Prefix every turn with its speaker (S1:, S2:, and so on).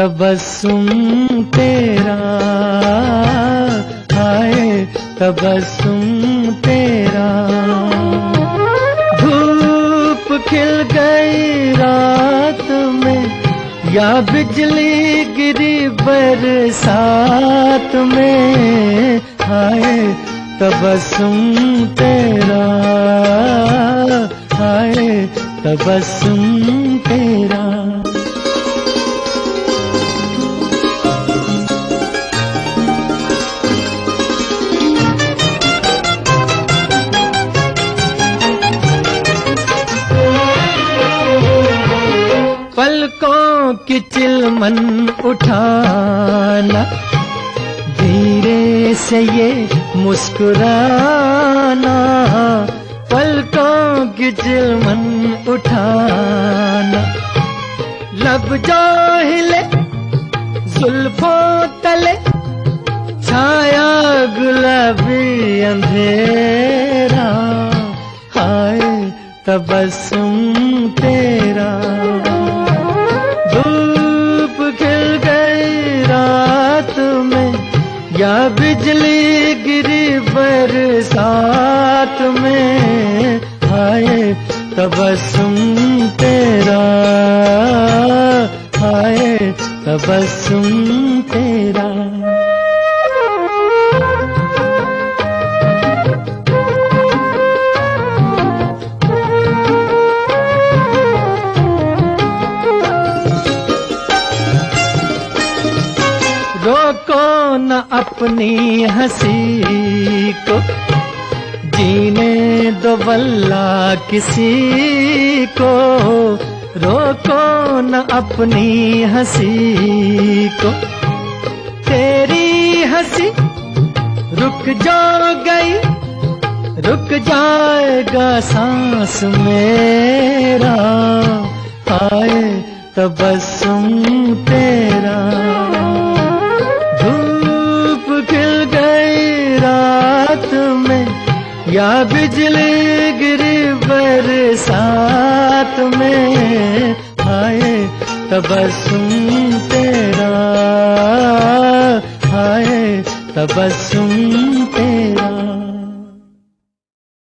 S1: तबस्सुम तेरा, हाय तबस्सुम तेरा। धूप खिल गई रात में या बिजली गिरी बरसात में, हाय तबस्सुम तेरा, हाय तबस्सुम तेरा। पलकों की चिलमन उठाना, धीरे से ये मुस्कुराना। पलकों की चिलमन उठाना, लब जो हिले जुल्फों तले, छाया गुलाबी अंधेरा, हाय तबस्सुम तेरा। धूप खिल गई रात में या बिजली गिरी बरसात में, हाय तबस्सुम तेरा, हाय तबस्सुम तेरा। रोको न अपनी हंसी को, जीने दो वल्ला किसी को। रोको न अपनी हंसी को, तेरी हंसी रुक जो गई, रुक जाएगा सांस मेरा, हाय तबस्सुम तेरा। धूप खिल गई रात में या बिजली गिरी बरसात में, हाय तबस्सुम तेरा, हाय तबस्सुम